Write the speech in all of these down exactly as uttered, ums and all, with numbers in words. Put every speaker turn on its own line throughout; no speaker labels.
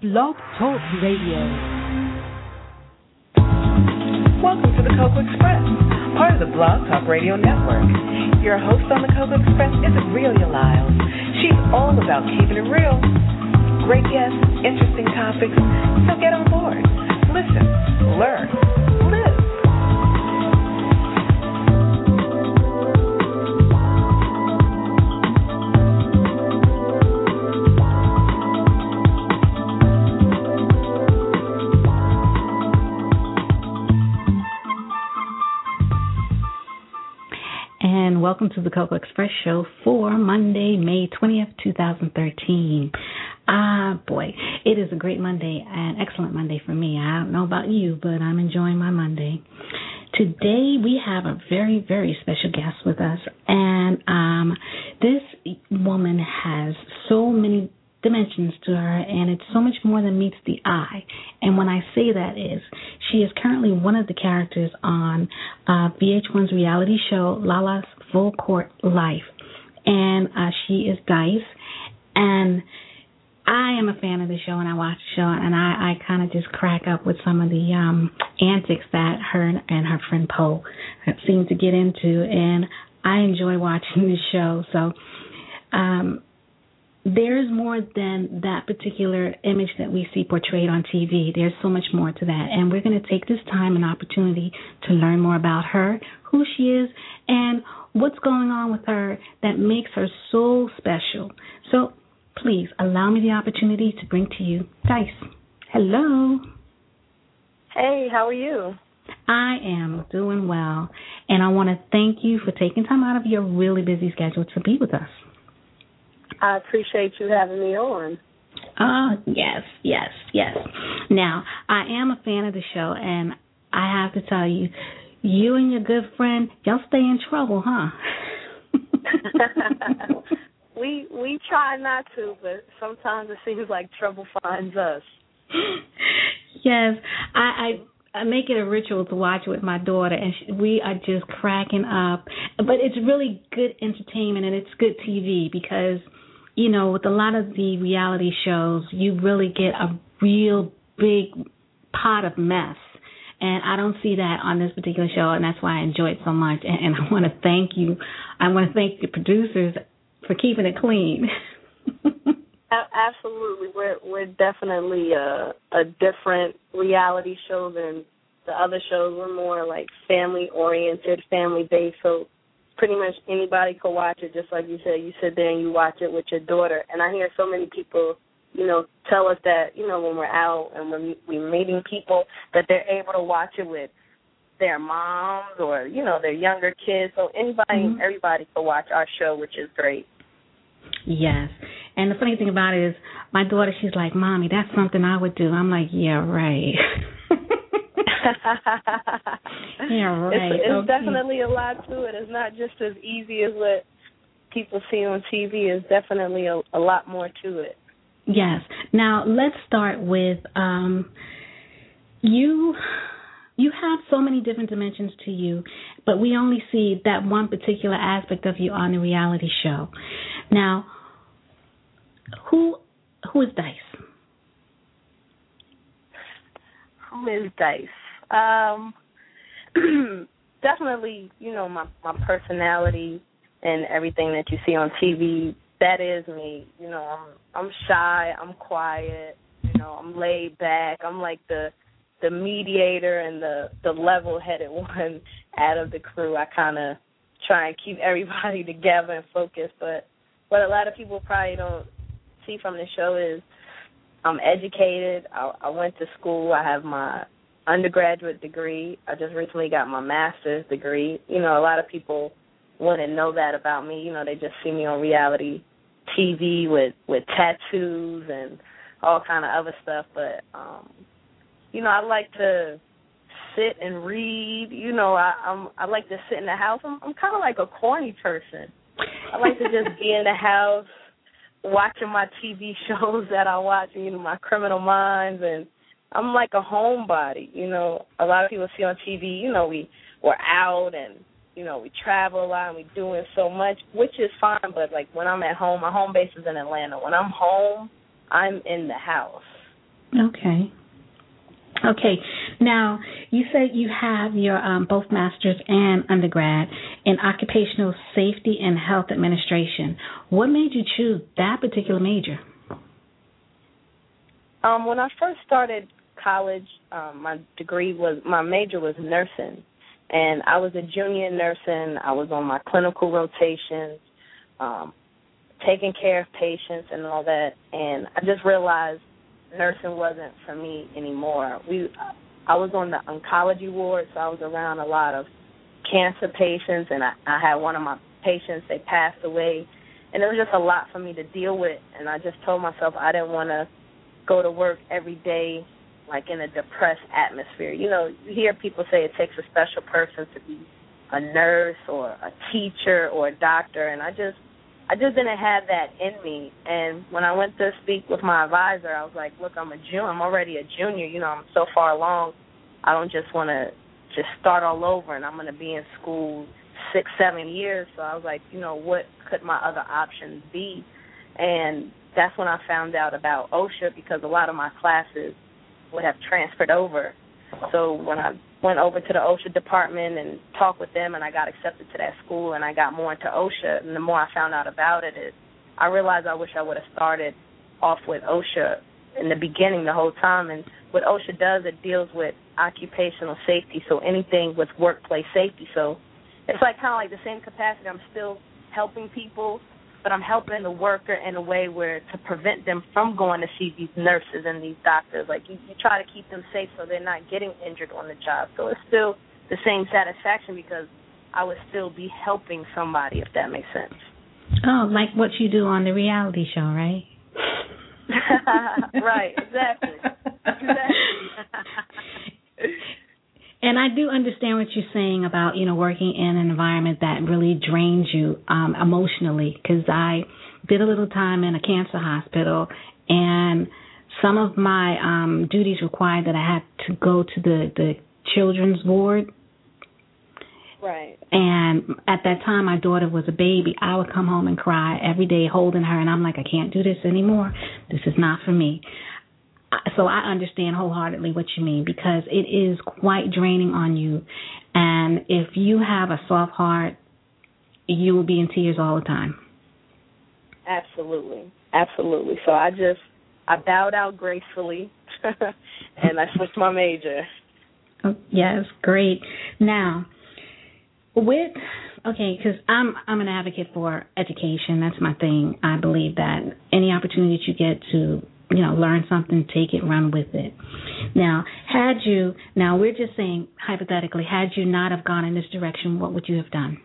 Blog Talk Radio.
Welcome to the Cocoa Express, part of the Blog Talk Radio Network. Your host on the Cocoa Express is Aurelia Lyles. She's all about keeping it real. Great guests, interesting topics, so get on board. Listen, learn, live.
And welcome to the Cocoa Express show for Monday, May twentieth, twenty thirteen. Ah, boy, it is a great Monday, an excellent Monday for me. I don't know about you, but I'm enjoying my Monday. Today we have a very, very special guest with us, and um, this woman has so many dimensions to her, and it's so much more than meets the eye. And when I say that is, she is currently one of the characters on uh, V H one's reality show, Lala's Full Court Life, and uh, she is Dice, and I am a fan of the show, and I watch the show, and I, I kind of just crack up with some of the um, antics that her and her friend Poe seem to get into, and I enjoy watching the show. So um, there's more than that particular image that we see portrayed on T V. There's so much more to that, and we're going to take this time and opportunity to learn more about her, who she is, and what's going on with her that makes her so special. So please allow me the opportunity to bring to you Dice. Hello.
Hey, how are you?
I am doing well, and I want to thank you for taking time out of your really busy schedule to be with us.
I appreciate you having me on.
Oh, yes, yes, yes. Now, I am a fan of the show, and I have to tell you, you and your good friend, y'all stay in trouble, huh?
we we try not to, but sometimes it seems like trouble finds us.
Yes, I, I I make it a ritual to watch it with my daughter, and she, we are just cracking up. But it's really good entertainment, and it's good T V because, you know, with a lot of the reality shows, you really get a real big pot of mess. And I don't see that on this particular show, and that's why I enjoy it so much. And, and I want to thank you. I want to thank the producers for keeping it clean.
Absolutely. We're we're definitely a, a different reality show than the other shows. We're more like family-oriented, family-based, so pretty much anybody can watch it. Just like you said, you sit there and you watch it with your daughter. And I hear so many people, you know, tell us that, you know, when we're out and when we're meeting people, that they're able to watch it with their moms or, you know, their younger kids. So anybody, mm-hmm. everybody can watch our show, which is great.
Yes. And the funny thing about it is my daughter, she's like, Mommy, that's something I would do. I'm like, yeah, right. yeah, right.
It's, it's
okay.
definitely a lot to it. It's not just as easy as what people see on T V. It's definitely a, a lot more to it.
Yes. Now, let's start with um, you. You have so many different dimensions to you, but we only see that one particular aspect of you on the reality show. Now, who who is Dice?
Who is Dice? Um, definitely, you know, my, my personality and everything that you see on T V, that is me. You know, I'm I'm shy, I'm quiet, you know, I'm laid back. I'm like the the mediator and the, the level-headed one out of the crew. I kind of try and keep everybody together and focused. But what a lot of people probably don't see from the show is I'm educated. I, I went to school. I have my undergraduate degree. I just recently got my master's degree. You know, a lot of people wouldn't know that about me. You know, they just see me on reality T V with, with tattoos and all kind of other stuff. But, um, you know, I like to sit and read. You know, I, I'm, I like to sit in the house. I'm, I'm kind of like a corny person. I like to just be in the house watching my T V shows that I watch, you know, my Criminal Minds, and I'm like a homebody. You know, a lot of people see on T V, you know, we, we're out and, you know, we travel a lot and we're doing so much, which is fine, but, like, when I'm at home, my home base is in Atlanta. When I'm home, I'm in the house.
Okay. Okay. Now, you said you have your um, both master's and undergrad in occupational safety and health administration. What made you choose that particular major?
Um, when I first started college, um, my degree was, my major was nursing. And I was a junior in nursing. I was on my clinical rotations, um, taking care of patients and all that. And I just realized nursing wasn't for me anymore. We, I was on the oncology ward, so I was around a lot of cancer patients, and I, I had one of my patients, they passed away, and it was just a lot for me to deal with. And I just told myself I didn't want to go to work every day like in a depressed atmosphere. You know, you hear people say it takes a special person to be a nurse or a teacher or a doctor, and I just I just didn't have that in me. And when I went to speak with my advisor, I was like, look, I'm a junior. I'm already a junior. You know, I'm so far along. I don't just want to just start all over, and I'm going to be in school six, seven years. So I was like, you know, what could my other options be? And that's when I found out about OSHA, because a lot of my classes would have transferred over. So when I went over to the OSHA department and talked with them, and I got accepted to that school, and I got more into OSHA, and the more I found out about it, it I realized I wish I would have started off with OSHA in the beginning the whole time. And what OSHA does, it deals with occupational safety, so anything with workplace safety. So it's like kind of like the same capacity. I'm still helping people, but I'm helping the worker in a way where to prevent them from going to see these nurses and these doctors. Like you, you try to keep them safe so they're not getting injured on the job. So it's still the same satisfaction because I would still be helping somebody, if that makes sense.
Oh, like what you do on the reality show, right?
Right, exactly. Exactly.
And I do understand what you're saying about, you know, working in an environment that really drains you um, emotionally, because I did a little time in a cancer hospital, and some of my um, duties required that I had to go to the, the children's ward.
Right.
And at that time, my daughter was a baby. I would come home and cry every day holding her, and I'm like, I can't do this anymore. This is not for me. So I understand wholeheartedly what you mean, because it is quite draining on you. And if you have a soft heart, you will be in tears all the time.
Absolutely. Absolutely. So I just, I bowed out gracefully, and I switched my major.
Oh, yes, great. Now, with, okay, because I'm, I'm an advocate for education. That's my thing. I believe that any opportunity that you get to, you know, learn something, take it, run with it. Now, had you, now we're just saying, hypothetically, had you not have gone in this direction, what would you have done?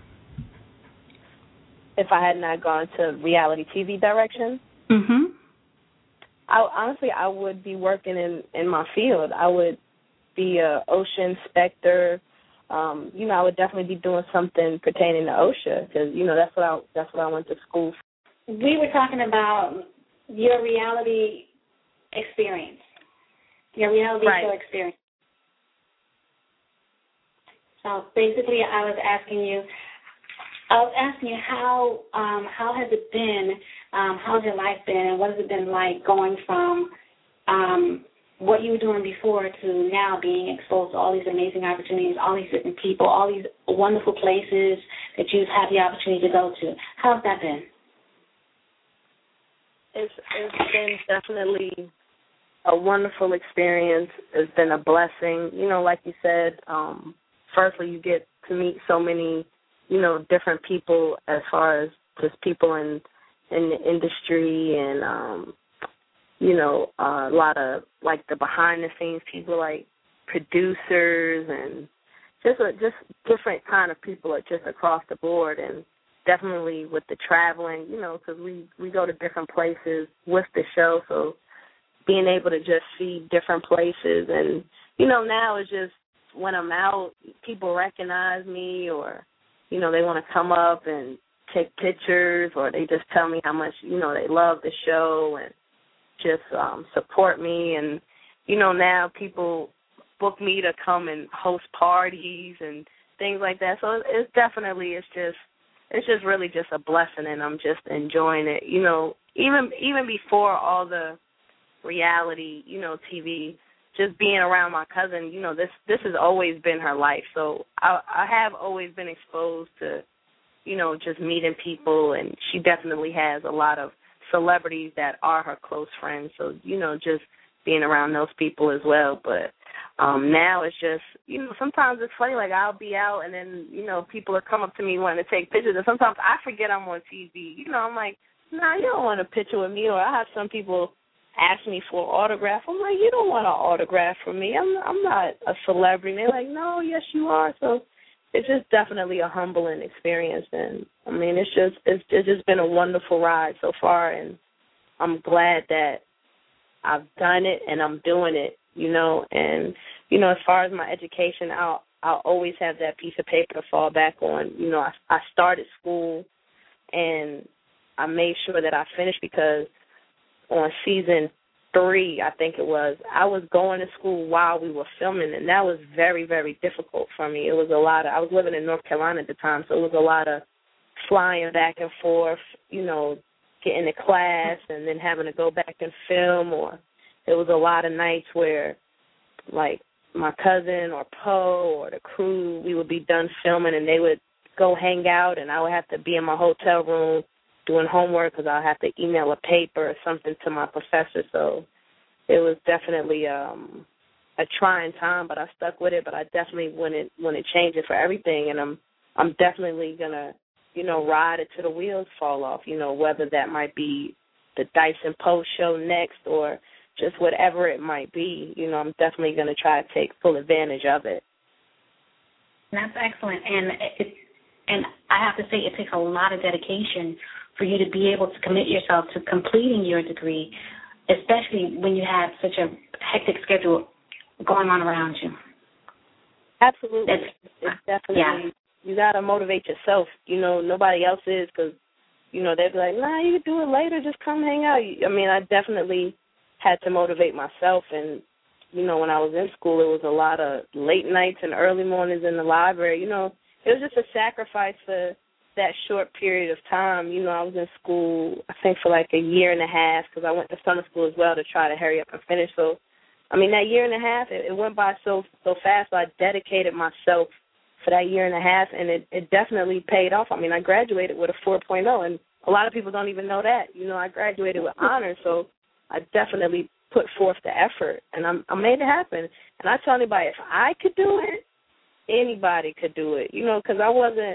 If I had not gone to reality T V direction?
Mm-hmm.
I, honestly, I would be working in, in my field. I would be a OSHA inspector. Um, you know, I would definitely be doing something pertaining to OSHA, because, you know, that's what I, that's what I went to school for.
We were talking about your reality experience, your reality
right.
show experience. So basically, I was asking you, I was asking you how um, how has it been? Um, how's your life been, and what has it been like going from um, what you were doing before to now being exposed to all these amazing opportunities, all these different people, all these wonderful places that you've had the opportunity to go to? How's that been?
It's, it's been definitely a wonderful experience. It's been a blessing. You know, like you said, um, firstly, you get to meet so many, you know, different people as far as just people in in the industry, and, um, you know, uh, a lot of, like, the behind-the-scenes people, like producers, and just a, just different kind of people just across the board. And definitely with the traveling, you know, because we, we go to different places with the show, so being able to just see different places. And, you know, now it's just when I'm out, people recognize me, or, you know, they want to come up and take pictures, or they just tell me how much, you know, they love the show and just um, support me. And, you know, now people book me to come and host parties and things like that. So it's definitely, it's just, it's just really just a blessing, and I'm just enjoying it. You know, even even before all the reality, you know, T V, just being around my cousin, you know, this this has always been her life. So I, I have always been exposed to, you know, just meeting people, and she definitely has a lot of celebrities that are her close friends. So, you know, just being around those people as well. But um, now it's just, you know, sometimes it's funny, like I'll be out and then, you know, people will come up to me wanting to take pictures, and sometimes I forget I'm on T V. You know, I'm like, nah, you don't want a picture with me. Or I have some people ask me for an autograph. I'm like, you don't want an autograph from me. I'm I'm not a celebrity. And they're like, no, yes, you are. So it's just definitely a humbling experience. And, I mean, it's just it's, it's just been a wonderful ride so far, and I'm glad that I've done it and I'm doing it, you know. And, you know, as far as my education, I'll, I'll always have that piece of paper to fall back on. You know, I, I started school, and I made sure that I finished, because on season three, I think it was, I was going to school while we were filming, and that was very, very difficult for me. It was a lot of, I was living in North Carolina at the time, so it was a lot of flying back and forth, you know, getting to class and then having to go back and film. Or there was a lot of nights where, like, my cousin or Poe or the crew, we would be done filming and they would go hang out, and I would have to be in my hotel room doing homework because I'll have to email a paper or something to my professor. So it was definitely um, a trying time, but I stuck with it. But I definitely wouldn't, wouldn't change it for everything, and I'm I'm definitely going to, you know, ride it till the wheels fall off, you know, whether that might be the Dice and Post show next or just whatever it might be. You know, I'm definitely going to try to take full advantage of it.
That's excellent. And it, and I have to say it takes a lot of dedication for you to be able to commit yourself to completing your degree, especially when you have such a hectic schedule going on around you.
Absolutely. It's, it's definitely, yeah. You got to motivate yourself. You know, nobody else is, because, you know, they'd be like, nah, you can do it later, just come hang out. I mean, I definitely had to motivate myself. And, you know, when I was in school, it was a lot of late nights and early mornings in the library. You know, it was just a sacrifice for that short period of time. You know, I was in school, I think, for like a year and a half, because I went to summer school as well to try to hurry up and finish. So, I mean, that year and a half, it, it went by so so fast. So I dedicated myself for that year and a half, and it, it definitely paid off. I mean, I graduated with a four point oh, and a lot of people don't even know that. You know, I graduated with honors, so I definitely put forth the effort, and I'm, I made it happen. And I tell anybody, if I could do it, anybody could do it, you know, because I wasn't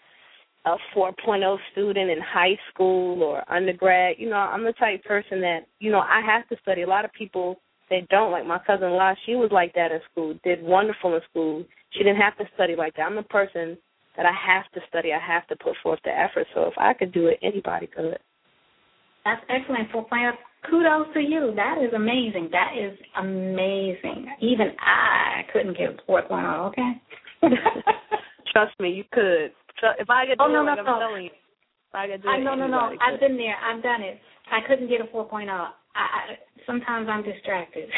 a four point oh student in high school or undergrad. You know, I'm the type of person that, you know, I have to study. A lot of people, they don't. Like my cousin-in-law, she was like that in school, did wonderful in school. She didn't have to study like that. I'm the person that I have to study. I have to put forth the effort. So if I could do it, anybody could.
That's excellent. four point oh, kudos to you. That is amazing. That is amazing. Even I couldn't get four point oh, okay?
Trust me, you could. If I could do
oh, no,
it,
no,
like
no.
I'm telling you. If I could do
I,
it,
no, no, no.
could.
I've been there. I've done it. I couldn't get a four point oh. I, I, sometimes I'm distracted.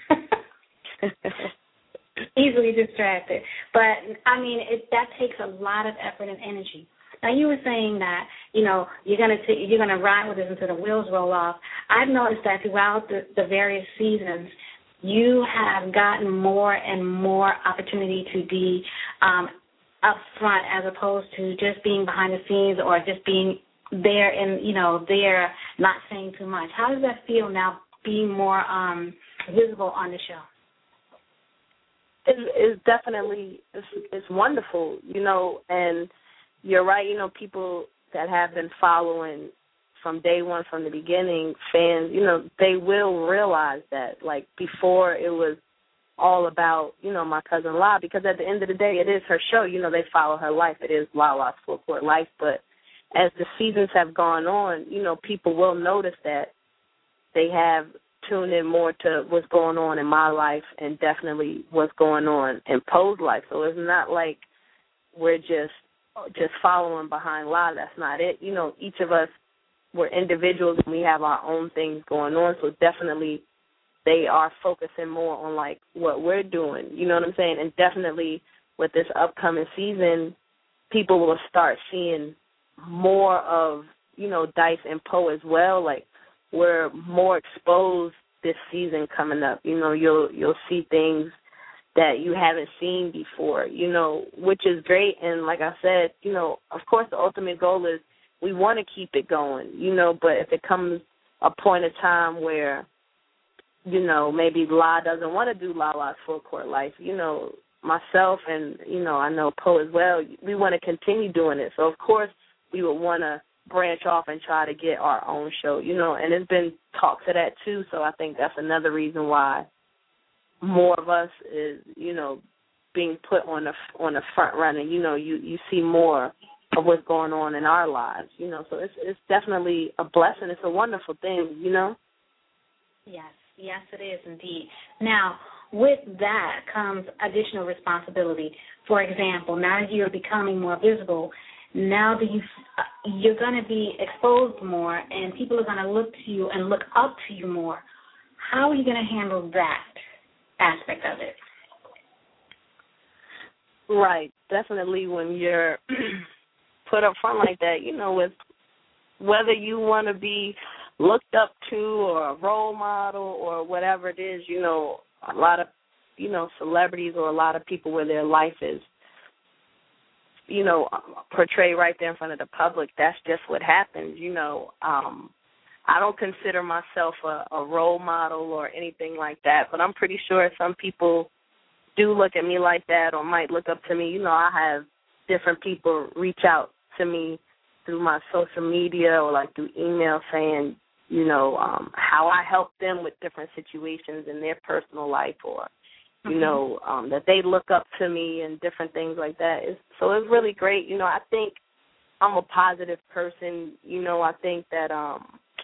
Easily distracted. But, I mean, it, that takes a lot of effort and energy. Now, you were saying that, you know, you're going to you're going to ride with this until the wheels roll off. I've noticed that throughout the, the various seasons, you have gotten more and more opportunity to be um, up front as opposed to just being behind the scenes or just being there and, you know, there not saying too much. How does that feel now, being more um, visible on the show?
It's, it's definitely, it's, it's wonderful, you know, and you're right, you know, people that have been following from day one, from the beginning, fans, you know, they will realize that, like, before it was all about, you know, my cousin La, because at the end of the day, it is her show. You know, they follow her life. It is Lala's Full Court Life. But as the seasons have gone on, you know, people will notice that they have tuned in more to what's going on in my life and definitely what's going on in Poe's life. So it's not like we're just just following behind La. That's not it. You know, each of us, we're individuals and we have our own things going on. So definitely they are focusing more on, like, what we're doing. You know what I'm saying? And definitely with this upcoming season, people will start seeing more of, you know, Dice and Poe as well. Like, we're more exposed this season coming up. You know, you'll you'll see things that you haven't seen before, you know, which is great. And like I said, you know, of course the ultimate goal is we want to keep it going, you know, but if it comes a point of time where, you know, maybe La doesn't want to do Lala's full court life, you know, myself and, you know, I know Poe as well, we want to continue doing it. So, of course, we would want to branch off and try to get our own show, you know, and there's been talks of that too, so I think that's another reason why more of us is, you know, being put on the on the front runner. You know, you, you see more of what's going on in our lives, you know, so it's it's definitely a blessing. It's a wonderful thing, you know.
Yes, yes, it is indeed. Now, with that comes additional responsibility. For example, now that you're becoming more visible, now that you you're going to be exposed more, and people are going to look to you and look up to you more. How are you going to handle that aspect of it?
Right, definitely. When you're put up front like that, you know, with whether you want to be looked up to or a role model or whatever it is, you know, a lot of, you know, celebrities or a lot of people where their life is, you know, portrayed right there in front of the public. That's just what happens, you know. Um, I don't consider myself a, a role model or anything like that, but I'm pretty sure some people do look at me like that or might look up to me. You know, I have different people reach out to me through my social media or like through email saying, you know, um, how I help them with different situations in their personal life or, you mm-hmm. know, um, that they look up to me and different things like that. It's, so it's really great. You know, I think I'm a positive person. You know, I think that um,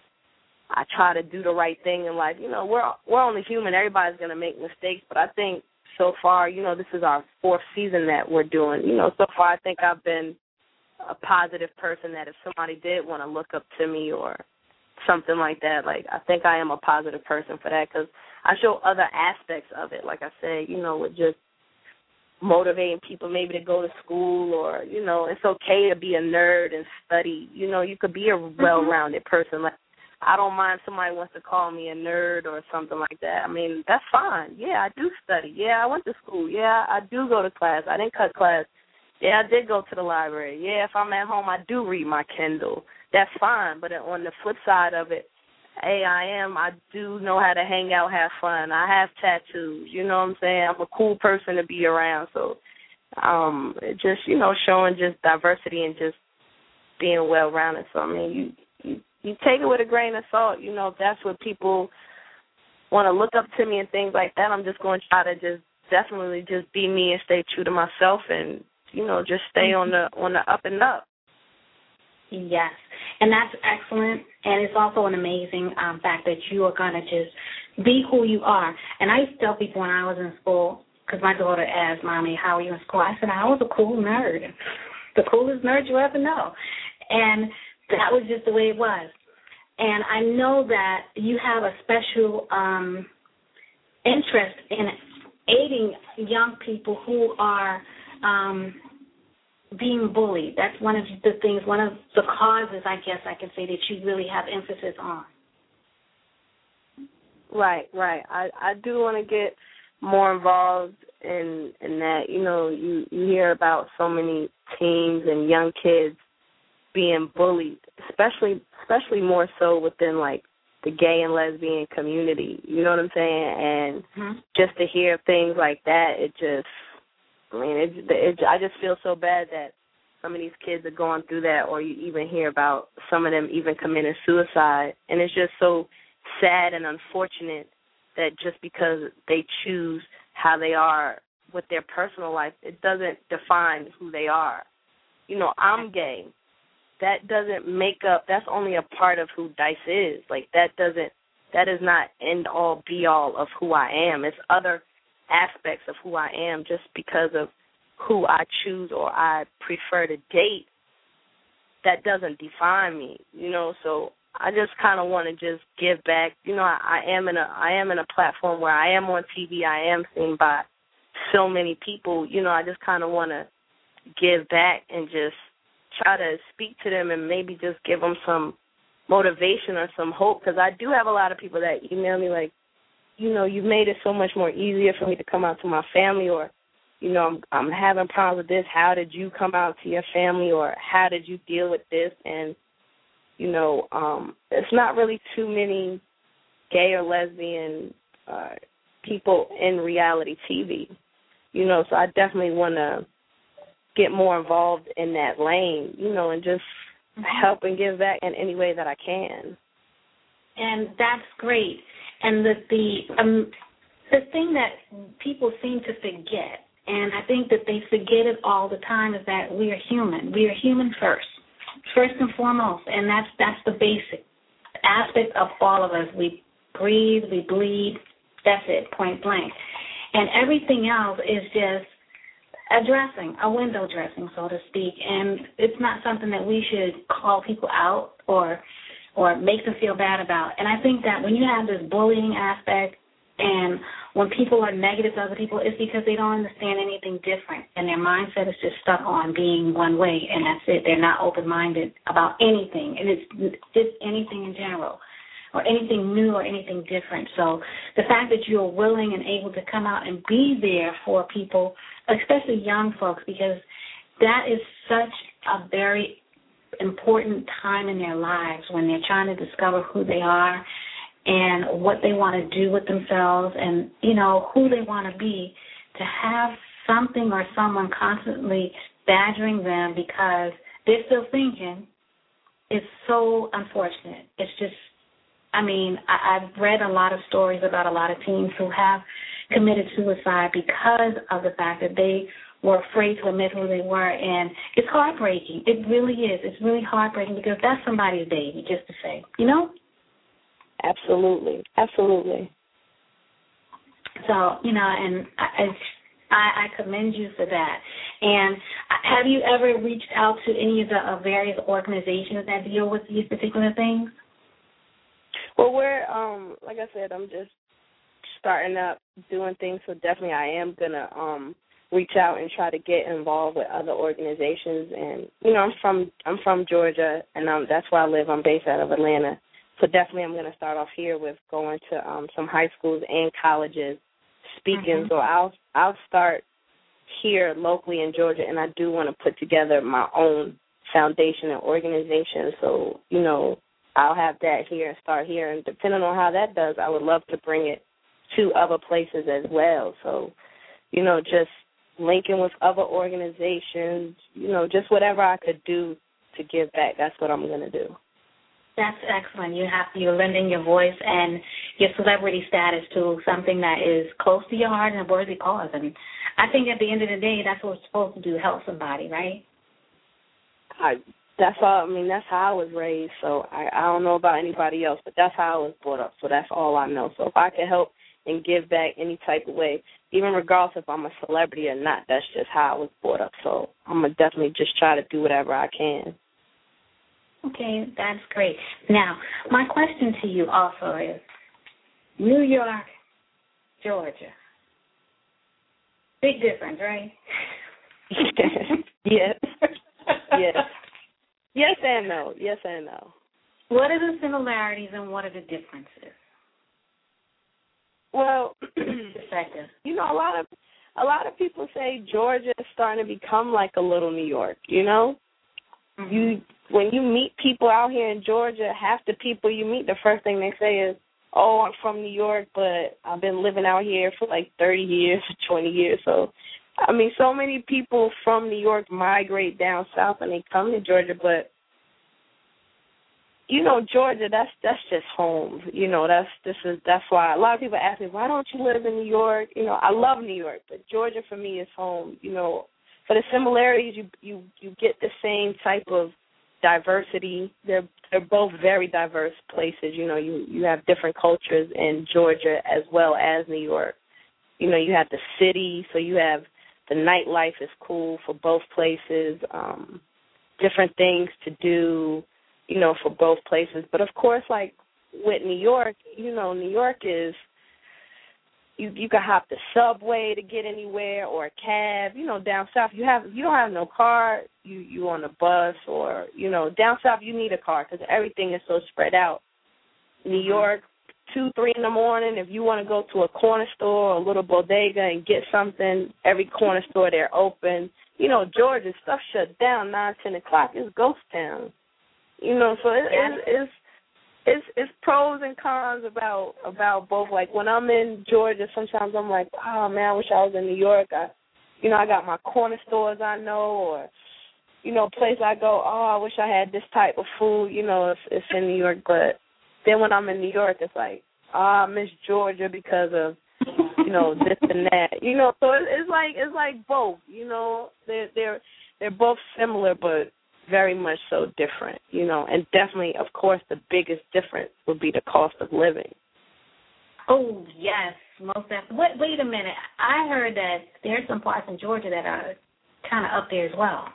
I try to do the right thing in life. You know, we're we're only human. Everybody's going to make mistakes, but I think so far, you know, this is our fourth season that we're doing. You know, so far I think I've been a positive person that if somebody did want to look up to me or something like that, like I think I am a positive person for that because I show other aspects of it. Like I said, you know, with just motivating people maybe to go to school or, you know, it's okay to be a nerd and study. You know, you could be a well-rounded person. Like, I don't mind somebody wants to call me a nerd or something like that. I mean, that's fine. Yeah, I do study. Yeah, I went to school. Yeah, I do go to class. I didn't cut class. Yeah, I did go to the library. Yeah, if I'm at home, I do read my Kindle. That's fine. But on the flip side of it, hey, I am, I do know how to hang out, have fun. I have tattoos. You know what I'm saying? I'm a cool person to be around. So um, it just, you know, showing just diversity and just being well-rounded. So, I mean, you, you You take it with a grain of salt. You know, if that's what people want to look up to me and things like that, I'm just going to try to just definitely just be me and stay true to myself and, you know, just stay on the on the up and up.
Yes, and that's excellent. And it's also an amazing um, fact that you are going to just be who you are. And I used to tell people when I was in school, because my daughter asked, Mommy, how are you in school? I said, I was a cool nerd, the coolest nerd you ever know. And that was just the way it was. And I know that you have a special um, interest in aiding young people who are um, being bullied. That's one of the things, one of the causes, I guess I can say, that you really have emphasis on.
Right, right. I, I do want to get more involved in in that. You know, you, you hear about so many teens and young kids being bullied, especially especially more so within like the gay and lesbian community. You know what I'm saying? And mm-hmm. just to hear things like that, it just, I mean, it, it, I just feel so bad that some of these kids are going through that, or you even hear about some of them even committing suicide. And it's just so sad and unfortunate that just because they choose how they are with their personal life, it doesn't define who they are. You know, I'm gay. That doesn't make up, that's only a part of who Dice is. Like, that doesn't, that is not end all, be all of who I am. It's other aspects of who I am just because of who I choose or I prefer to date. That doesn't define me, you know, so I just kind of want to just give back. You know, I, I am in a, I am in a platform where I am on T V, I am seen by so many people, you know, I just kind of want to give back and just try to speak to them and maybe just give them some motivation or some hope, because I do have a lot of people that email me like, you know, you've made it so much more easier for me to come out to my family, or, you know, I'm, I'm having problems with this. How did you come out to your family, or how did you deal with this? And, you know, um, it's not really too many gay or lesbian uh, people in reality T V, you know, so I definitely want to get more involved in that lane, you know, and just mm-hmm. help and give back in any way that I can.
And that's great. And the the um, the thing that people seem to forget, and I think that they forget it all the time, is that we are human. We are human first, first and foremost, and that's that's the basic aspect of all of us. We breathe, we bleed, that's it, point blank. And everything else is just a dressing, a window dressing, so to speak. And it's not something that we should call people out or or make them feel bad about. And I think that when you have this bullying aspect and when people are negative to other people, it's because they don't understand anything different. And their mindset is just stuck on being one way, and that's it. They're not open-minded about anything. And it's just anything in general, or anything new or anything different. So the fact that you're willing and able to come out and be there for people, especially young folks, because that is such a very important time in their lives when they're trying to discover who they are and what they want to do with themselves and, you know, who they want to be. To have something or someone constantly badgering them because they're still thinking is so unfortunate. It's just, I mean, I, I've read a lot of stories about a lot of teens who have committed suicide because of the fact that they were afraid to admit who they were, and it's heartbreaking. It really is. It's really heartbreaking because that's somebody's baby, just to say, you know?
Absolutely, absolutely.
So, you know, and I, I, I commend you for that. And have you ever reached out to any of the uh, various organizations that deal with these particular things?
Well, we're, um, like I said, I'm just starting up doing things, so definitely I am going to um, reach out and try to get involved with other organizations. And, you know, I'm from I'm from Georgia, and um, that's where I live. I'm based out of Atlanta. So definitely I'm going to start off here with going to um, some high schools and colleges speaking. Mm-hmm. So I'll I'll start here locally in Georgia, and I do want to put together my own foundation and organization. So, you know, I'll have that here and start here. And depending on how that does, I would love to bring it to other places as well. So, you know, just linking with other organizations, you know, just whatever I could do to give back, that's what I'm going to do.
That's excellent. You have you're lending your voice and your celebrity status to something that is close to your heart and a worthy cause. And I think at the end of the day, that's what we're supposed to do, help somebody, right?
I, that's all. I mean, that's how I was raised. So I, I don't know about anybody else, but that's how I was brought up. So that's all I know. So if I can help and give back any type of way, even regardless if I'm a celebrity or not, that's just how I was brought up. So I'm going to definitely just try to do whatever I can.
Okay, that's great. Now, my question to you also is, New York, Georgia. Big difference, right?
Yes. Yes. Yes and no. Yes and no.
What are the similarities and what are the differences?
Well, you know, a lot of a lot of people say Georgia is starting to become like a little New York, you know? Mm-hmm. You when you meet people out here in Georgia, half the people you meet, the first thing they say is, oh, I'm from New York, but I've been living out here for like thirty years, twenty years. So, I mean, so many people from New York migrate down south and they come to Georgia, but, you know, Georgia, that's that's just home. You know, that's this is that's why a lot of people ask me, why don't you live in New York? You know, I love New York, but Georgia for me is home. You know, for the similarities, you you, you get the same type of diversity. They're they're both very diverse places. You know, you, you have different cultures in Georgia as well as New York. You know, you have the city, so you have the nightlife is cool for both places, um, different things to do, you know, for both places. But, of course, like with New York, you know, New York is, you you can hop the subway to get anywhere or a cab. You know, down south, you have you don't have no car, you, you on a bus or, you know, down south you need a car because everything is so spread out. New York, two, three in the morning. If you want to go to a corner store or a little bodega and get something, every corner store they're open. You know, Georgia, stuff shut down nine, ten o'clock. It's ghost town. You know, so it, it, it's it's it's pros and cons about about both. Like when I'm in Georgia, sometimes I'm like, oh man, I wish I was in New York. I, you know, I got my corner stores I know, or you know, place I go. Oh, I wish I had this type of food. You know, it's, it's in New York, but then when I'm in New York, it's like, oh, I miss Georgia because of you know this and that. You know, so it, it's like it's like both. You know, they're they're they're both similar, but very much so different, you know, and definitely, of course, the biggest difference would be the cost of living.
Oh, yes, most definitely. Wait, wait a minute. I heard that there's some parts in Georgia that are kind of up there as well.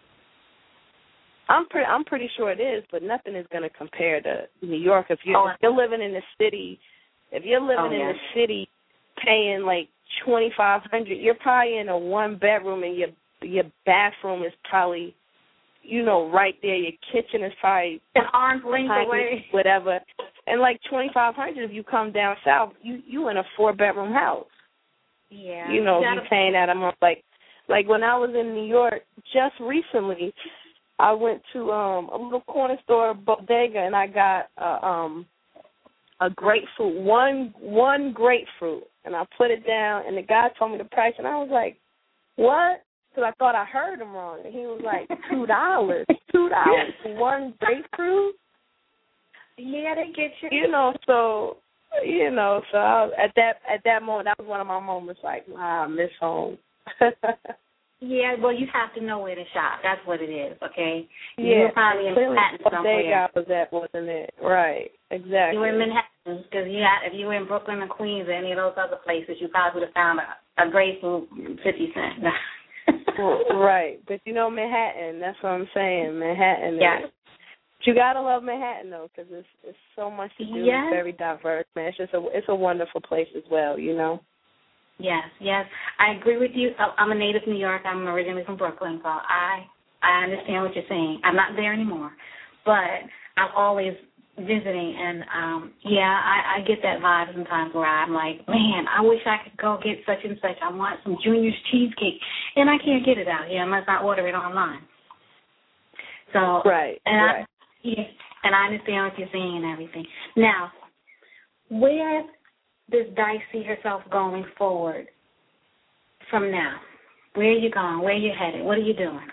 I'm pretty, I'm pretty sure it is, but nothing is going to compare to New York. If you're, oh, if you're living in the city, if you're living oh, in yeah. the city paying like twenty-five hundred dollars, you're probably in a one-bedroom and your your bathroom is probably, you know, right there. Your kitchen is probably
an arm's length away,
whatever. And like twenty five hundred, if you come down south, you you in a four bedroom house.
Yeah,
you know,
you,
you paying that amount. Like, like when I was in New York just recently, I went to um a little corner store bodega and I got a, um a grapefruit, one one grapefruit, and I put it down, and the guy told me the price, and I was like, what? Because I thought I heard him wrong, and he was like, two dollars, two dollars for one grapefruit.
Yeah, they get you.
You know, so you know, so I was, at that at that moment, that was one of my moments. Like, wow, I miss home.
Yeah, well, you have to know where to shop. That's what it is, okay?
Yeah,
you're probably in Manhattan somewhere.
I was at, wasn't it? Right, exactly.
You were in Manhattan because you had, if you were in Brooklyn or Queens or any of those other places, you probably would have found a, a grapefruit fifty cents.
Right, but you know Manhattan. That's what I'm saying. Manhattan.
Yeah.
Is, you gotta love Manhattan though, because it's it's so much to do.
Yes.
It's very diverse, man. It's just a it's a wonderful place as well. You know.
Yes, yes, I agree with you. I'm a native New York. I'm originally from Brooklyn, so I I understand what you're saying. I'm not there anymore, but I'm always visiting, and um, yeah, I, I get that vibe sometimes where I'm like, man, I wish I could go get such and such. I want some Junior's cheesecake, and I can't get it out here unless I order it online. So
right,
and
right.
I, yeah, and I understand what you're saying and everything. Now, where does Dice see herself going forward from now? Where are you going? Where are you headed? What are you doing?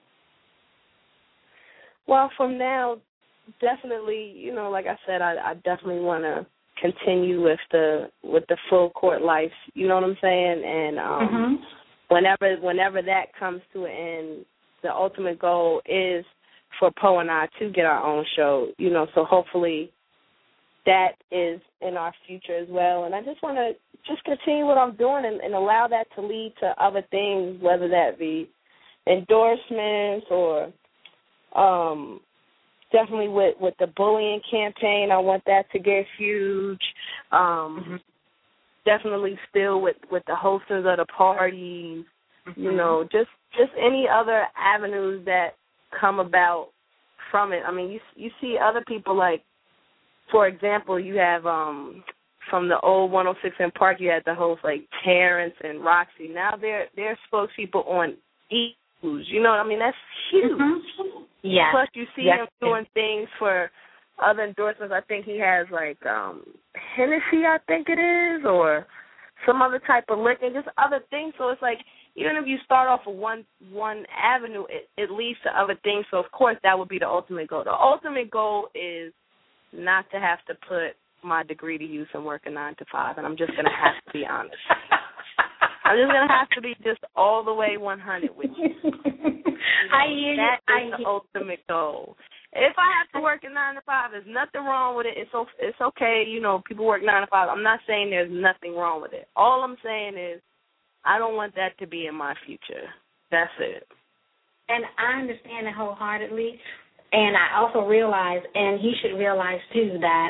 Well, from now, definitely, you know, like I said, I, I definitely want to continue with the with the full court life. You know what I'm saying? And um, mm-hmm. whenever whenever that comes to an end, the ultimate goal is for Poe and I to get our own show. You know, so hopefully that is in our future as well. And I just want to just continue what I'm doing and, and allow that to lead to other things, whether that be endorsements or um, definitely with, with the bullying campaign. I want that to get huge. Um, mm-hmm. Definitely still with, with the hosters of the parties, mm-hmm. you know, just, just any other avenues that come about from it. I mean, you you see other people like, for example, you have um, from the old one oh six in Park, you had the hosts like Terrence and Roxy. Now they're they're spokespeople on E News. You know what I mean? That's huge.
Mm-hmm. Yeah.
Plus, you see
yes.
him doing things for other endorsements. I think he has like um, Hennessy, I think it is, or some other type of liquor, just other things. So it's like, even if you start off with one one avenue, it, it leads to other things. So, of course, that would be the ultimate goal. The ultimate goal is not to have to put my degree to use and work a nine to five, and I'm just going to have to be honest. I'm just going to have to be just all the way one hundred with you. you know,
I hear you.
That is
I
the
hear
ultimate goal. If I have to work a nine to five, there's nothing wrong with it. It's it's okay. You know, people work nine to five. I'm not saying there's nothing wrong with it. All I'm saying is I don't want that to be in my future. That's it.
And I understand it wholeheartedly. And I also realize, and he should realize, too, that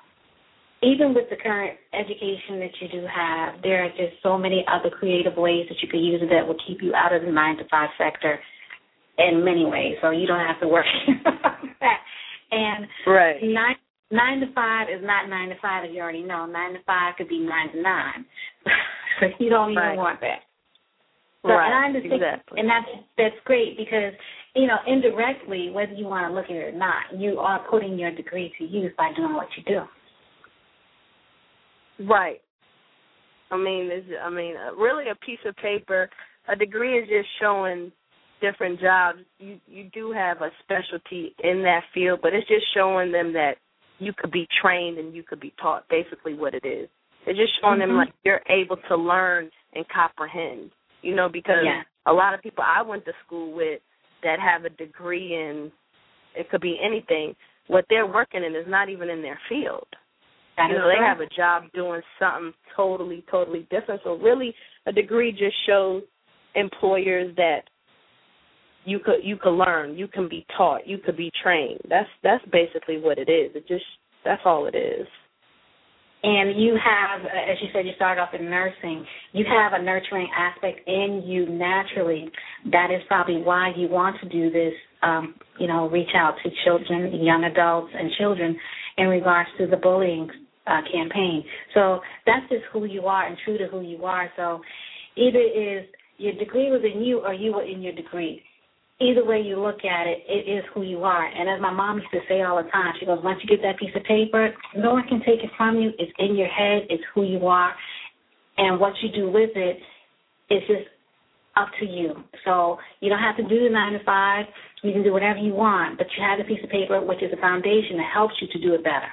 even with the current education that you do have, there are just so many other creative ways that you could use it that will keep you out of the nine to five sector in many ways. So you don't have to worry about that. And
right.
nine nine to five is not nine to five, as you already know. Nine to five could be nine to nine. So you don't even
right.
want that. So,
right,
and I understand,
exactly.
and that's, that's great because, you know, indirectly, whether you want to look at it or not, you are putting your degree to use by doing what you do.
Right. I mean, it's, I mean, uh, really a piece of paper, a degree is just showing different jobs. You you do have a specialty in that field, but it's just showing them that you could be trained and you could be taught, basically what it is. It's just showing mm-hmm. them like you're able to learn and comprehend, you know, because
yeah.
a lot of people I went to school with that have a degree in, it could be anything, what they're working in is not even in their field.
That
you know, they have a job doing something totally, totally different. So really, a degree just shows employers that you could you could learn, you can be taught, you could be trained. That's that's basically what it is. It just that's all it is.
And you have, as you said, you started off in nursing. You have a nurturing aspect in you naturally. That is probably why you want to do this. Um, you know, reach out to children, young adults, and children in regards to the bullying uh, campaign. So that's just who you are and true to who you are. So either is your degree was in you or you were in your degree. Either way you look at it, it is who you are. And as my mom used to say all the time, she goes, once you get that piece of paper, no one can take it from you. It's in your head. It's who you are. And what you do with it is just up to you. So you don't have to do the nine to five. You can do whatever you want, but you have a piece of paper, which is a foundation that helps you to do it better.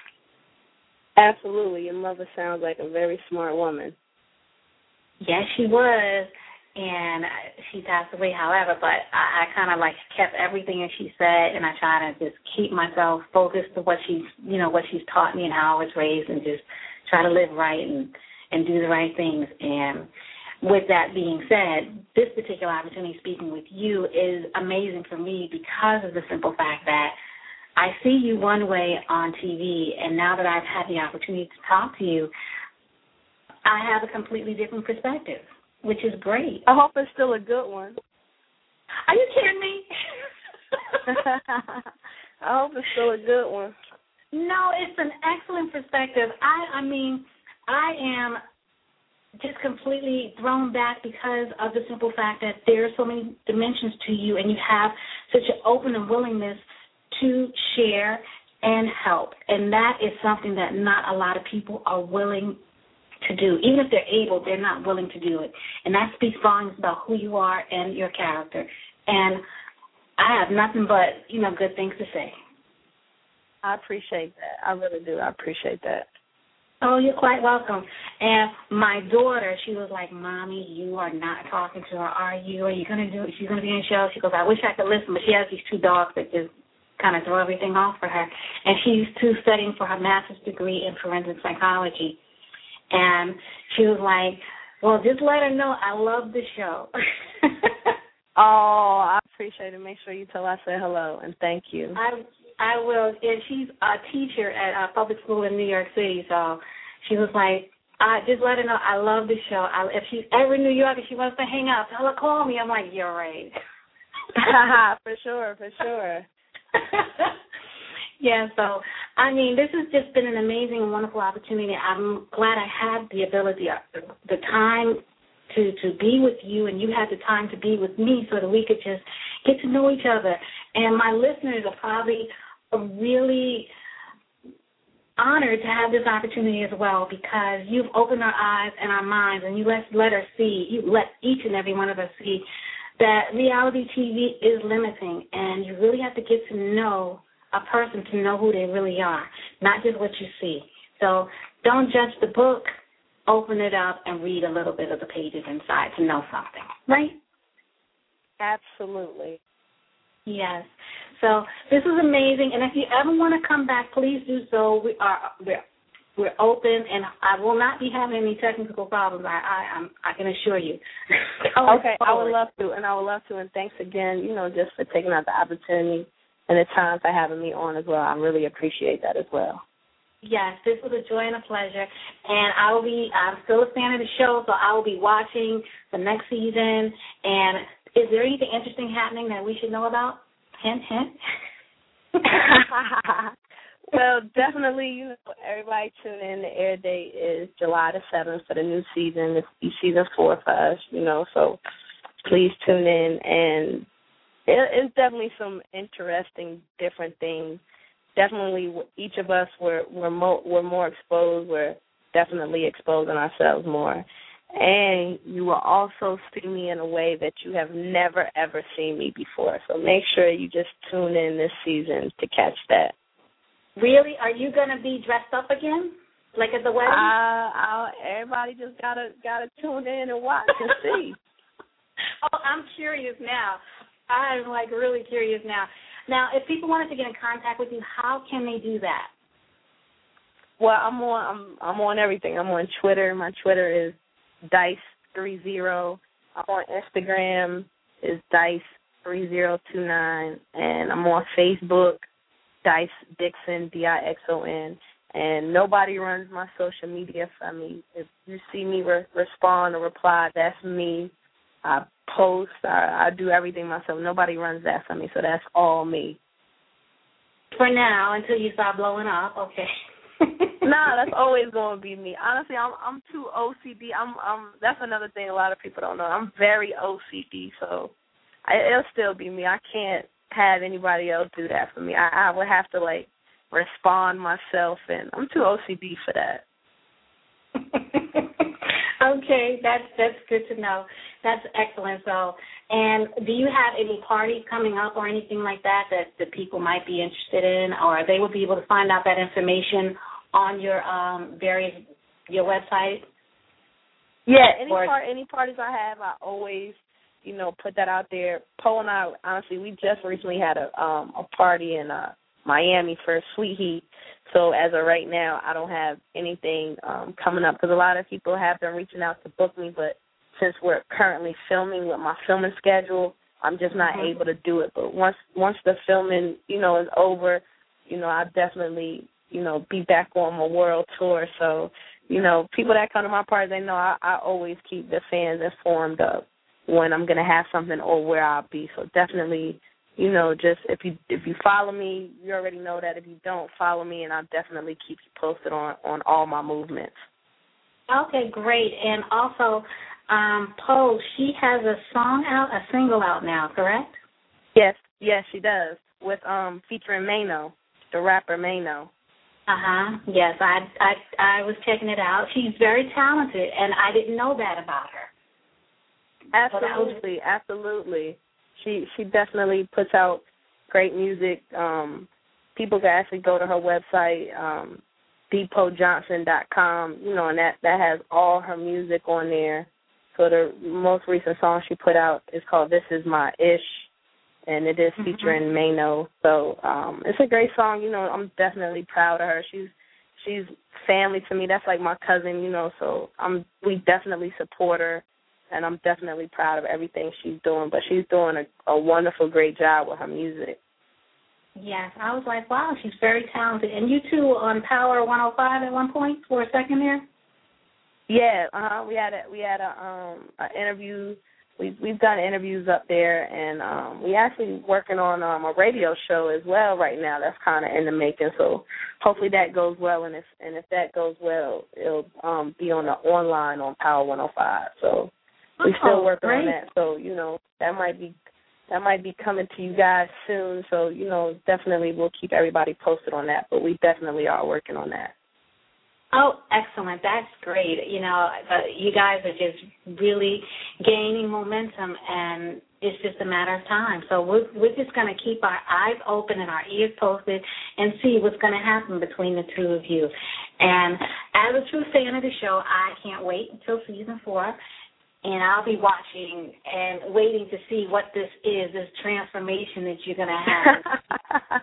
Absolutely. Your mother sounds like a very smart woman.
Yes, she was. And she passed away, however, but I, I kind of like kept everything that she said, and I try to just keep myself focused to what she's, you know, what she's taught me and how I was raised, and just try to live right and, and do the right things. And with that being said, this particular opportunity, speaking with you, is amazing for me because of the simple fact that I see you one way on T V, and now that I've had the opportunity to talk to you, I have a completely different perspective, which is great.
I hope it's still a good one.
Are you kidding me?
I hope it's still a good one.
No, it's an excellent perspective. I, I mean, I am just completely thrown back because of the simple fact that there are so many dimensions to you, and you have such an open and willingness to share and help. And that is something that not a lot of people are willing to do. Even if they're able, they're not willing to do it. And that speaks volumes about who you are and your character. And I have nothing but, you know, good things to say.
I appreciate that. I really do. I appreciate that.
Oh, you're quite welcome. And my daughter, she was like, Mommy, you are not talking to her, are you? Are you going to do it? She's going to be in the show. She goes, I wish I could listen, but she has these two dogs that just kind of throw everything off for her. And she's too studying for her master's degree in forensic psychology. And she was like, well, just let her know I love the show.
Oh, I appreciate it. Make sure you tell her I said hello, and thank you.
I I will. And she's a teacher at a public school in New York City, so she was like, I just let her know I love the show. I, if she's ever in New York and she wants to hang out, tell her call me. I'm like, you're right.
For sure, for sure.
Yeah, so, I mean, this has just been an amazing and wonderful opportunity. I'm glad I had the ability, the time to, to be with you, and you had the time to be with me so that we could just get to know each other. And my listeners are probably really honored to have this opportunity as well, because you've opened our eyes and our minds, and you let, let us see, you let each and every one of us see that reality T V is limiting, and you really have to get to know a person to know who they really are, not just what you see. So don't judge the book. Open it up and read a little bit of the pages inside to know something, right?
Absolutely.
Yes. So this is amazing, and if you ever want to come back, please do so. We are we're, we're open, and I will not be having any technical problems. I I, I'm, I can assure you.
Okay, I would love to, and I would love to, and thanks again, you know, just for taking out the opportunity and the time for having me on as well. I really appreciate that as well.
Yes, this was a joy and a pleasure. And I will be, I'm still a fan of the show, so I will be watching the next season. And is there anything interesting happening that we should know about? Hint, hint.
Well, definitely, you know, everybody tune in. The air date is July the seventh for the new season. It's season four for us, you know, so please tune in. And it, it's definitely some interesting, different things. Definitely, each of us were we're more, we're more exposed. We're definitely exposing ourselves more. And you will also see me in a way that you have never, ever seen me before. So make sure you just tune in this season to catch that.
Really? Are you going to be dressed up again, like at the wedding?
Uh, I'll, everybody just gotta gotta tune in and watch and see.
Oh, I'm curious now. I'm like really curious now. Now, if people wanted to get in contact with you, how can they do that?
Well, I'm on I'm I'm on everything. I'm on Twitter. My Twitter is Dice three zero. I'm on Instagram is Dice three zero two nine, and I'm on Facebook. Dice Dixon, D I X O N, and nobody runs my social media for me. If you see me re- respond or reply, that's me. I post, I, I do everything myself. Nobody runs that for me, so that's all me.
For now, until you start blowing up, okay.
Nah, that's always going to be me. Honestly, I'm I'm too O C D. I'm I'm. That's another thing a lot of people don't know. I'm very O C D, so I, it'll still be me. I can't have anybody else do that for me. I, I would have to like respond myself, and I'm too O C D for that.
Okay, that's that's good to know. That's excellent. So, and do you have any parties coming up or anything like that that the people might be interested in, or they will be able to find out that information on your um, various your website?
Yeah, any
or,
part, any parties I have, I always, you know, put that out there. Poe and I, honestly, we just recently had a um, a party in uh, Miami for Sweet Heat. So as of right now, I don't have anything um, coming up because a lot of people have been reaching out to book me, but since we're currently filming with my filming schedule, I'm just not mm-hmm. able to do it. But once once the filming, you know, is over, you know, I'll definitely, you know, be back on my world tour. So, you know, people that come to my parties, they know I, I always keep the fans informed of when I'm going to have something or where I'll be. So definitely, you know, just if you if you follow me, you already know that. If you don't follow me, and I'll definitely keep you posted on, on all my movements.
Okay, great. And also, um, Poe, she has a song out, a single out now, correct?
Yes, yes, she does, with um featuring Mano, the rapper Mano.
Uh-huh. Yes, I, I, I was checking it out. She's very talented, and I didn't know that about her.
Absolutely, so was... absolutely. She she definitely puts out great music. Um, people can actually go to her website, um, d poe johnson dot com, you know, and that, that has all her music on there. So the most recent song she put out is called This Is My Ish, and it is featuring mm-hmm. Mano. So um, it's a great song. You know, I'm definitely proud of her. She's she's family to me. That's like my cousin, you know, so I'm we definitely support her. And I'm definitely proud of everything she's doing. But she's doing a, a wonderful, great job with her music.
Yes, I was like, wow, she's very talented. And you two on Power one oh five at one point for a second there?
Yeah, uh-huh. we had a we had a um an interview. We we've done interviews up there, and um we actually working on um a radio show as well right now. That's kind of in the making. So hopefully that goes well, and if and if that goes well, it'll um be on the online on Power one oh five. So. We're still working
oh,
on that, so, you know, that might be that might be coming to you guys soon. So, you know, definitely we'll keep everybody posted on that, but we definitely are working on that.
Oh, excellent. That's great. You know, uh, you guys are just really gaining momentum, and it's just a matter of time. So we're, we're just going to keep our eyes open and our ears posted and see what's going to happen between the two of you. And as a true fan of the show, I can't wait until season four. And I'll be watching and waiting to see what this is, this transformation that you're going to have.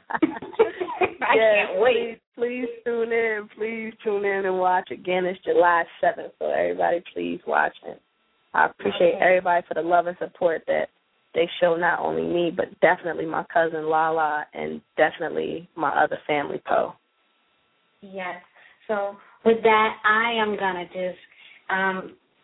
I
yes,
can't wait.
Please, please tune in. Please tune in and watch. Again, it's July seventh, so everybody please watch it. I appreciate okay. everybody for the love and support that they show not only me, but definitely my cousin Lala and definitely my other family, Poe.
Yes. So with that, I am going to just um, –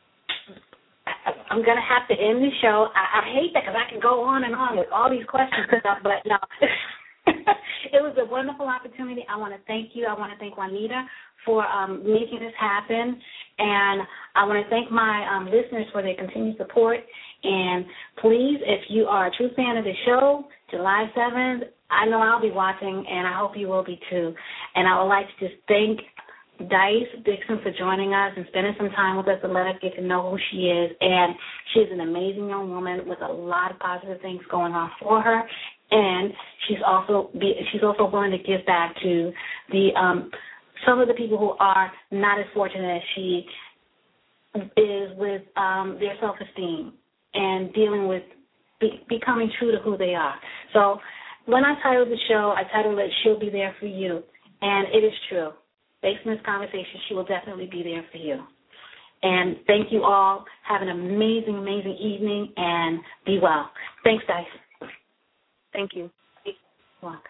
I'm going to have to end the show. I, I hate that because I can go on and on with all these questions and stuff, but no, it was a wonderful opportunity. I want to thank you. I want to thank Juanita for um, making this happen. And I want to thank my um, listeners for their continued support. And please, if you are a true fan of the show, July seventh, I know I'll be watching, and I hope you will be too. And I would like to just thank Dice Dixon for joining us and spending some time with us to let us get to know who she is. And she's an amazing young woman with a lot of positive things going on for her. And she's also be, she's also willing to give back to the um, some of the people who are not as fortunate as she is with um, their self-esteem and dealing with be, becoming true to who they are. So when I titled the show, I titled it "She'll Be There for You," and it is true. Based on this conversation, she will definitely be there for you. And thank you all. Have an amazing, amazing evening, and be well. Thanks, Dice.
Thank you.
You're welcome.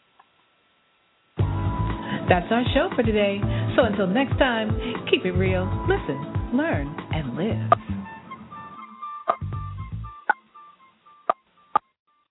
That's our show for today. So until next time, keep it real, listen, learn, and live.